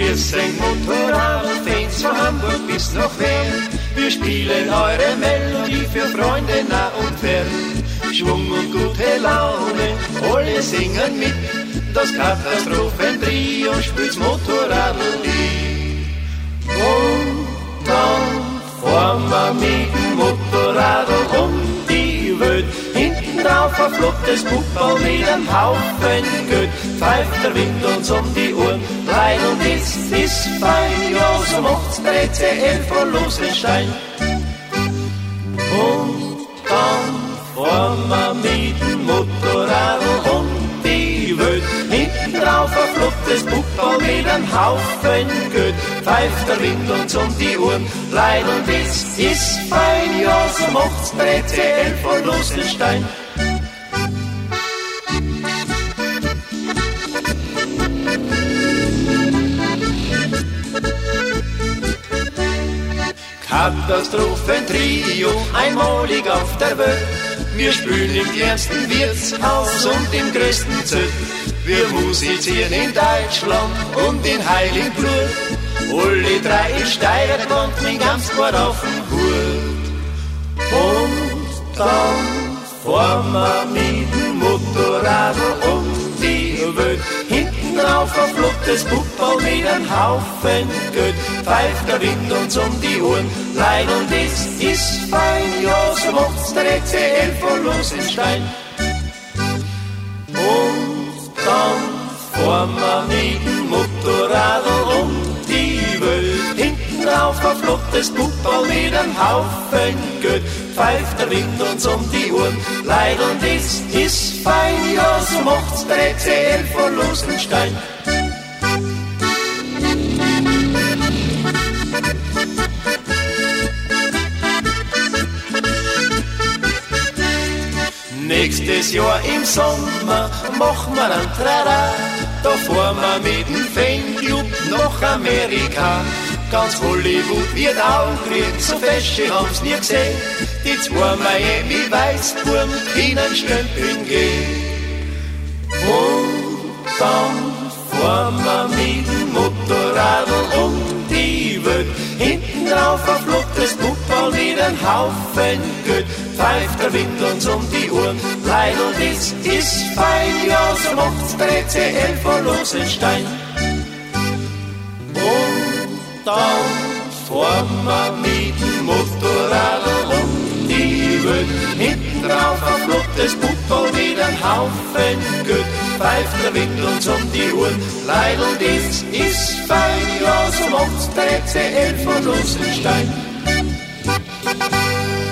Wir sind Motorradfans von Hamburg bis nach Wien. Wir spielen eure Melodie für Freunde nah und fern. Schwung und gute Laune, alle singen mit. Das Katastrophentrio spielt's Motorradlied. Und dann fahren wir mit dem Motorrad um die Welt. Hinten drauf ein flottes Puppal mit einem Haufen Geld. Pfeift der Wind uns um die Ohren, Leid und ist fein. Ja, so macht's der ECL von Losenstein. Und dann fahren wir mit dem Motorrad um die Welt. Hinten drauf ein flottes Puppal mit einem Haufen Geld. Pfeift der Wind uns um die Ohren, Leid und ist fein. Ja, so macht's der ECL von Losenstein. Katastrophentrio, einmalig auf der Welt. Wir spielen im ersten Wirtshaus und im größten Zelt. Wir musizieren in Deutschland und in Heiligblut. Alle drei in Steierland mit ganz Bord auf dem Hut. Und dann fahren wir mit dem Motorrad um die Welt. Hinten drauf ein flottes Puppal mit einem Haufen Geld. Pfeift der Wind uns um die Ohren, Leid und ist fein. Ja, so macht's der ECL von Losenstein. Und dann fahren wir mit dem Motorrad um die Welt. Hinten drauf ein flottes Puppal mit einem Haufen Geld. Pfeift der Wind uns um die Ohren, Leid und ist fein. Ja, so macht's der ECL von Losenstein. Nächstes Jahr im Sommer machen wir einen Trara. Da fahren wir mit dem Fanclub nach Amerika. Ganz Hollywood wird aufgeregt, so fest haben's nie gesehen. Die zwei Miami Weißburm in einen Stempeln gehen. Und dann fahren wir mit dem Motorrad um die Welt. Hinten drauf ein flottes Puppal mit einem Haufen Geld. Pfeift der Wind uns um die Ohren, Leid und ist fein. Ja, so macht's der ECL von Losenstein. Und dann fahren wir mit dem Motorrad um die Welt. Hinten drauf ein flottes Puppal mit einem Haufen Geld. Pfeift der Wind uns um die Ohren, Leid und ist fein. Ja, so macht's der ECL von Losenstein.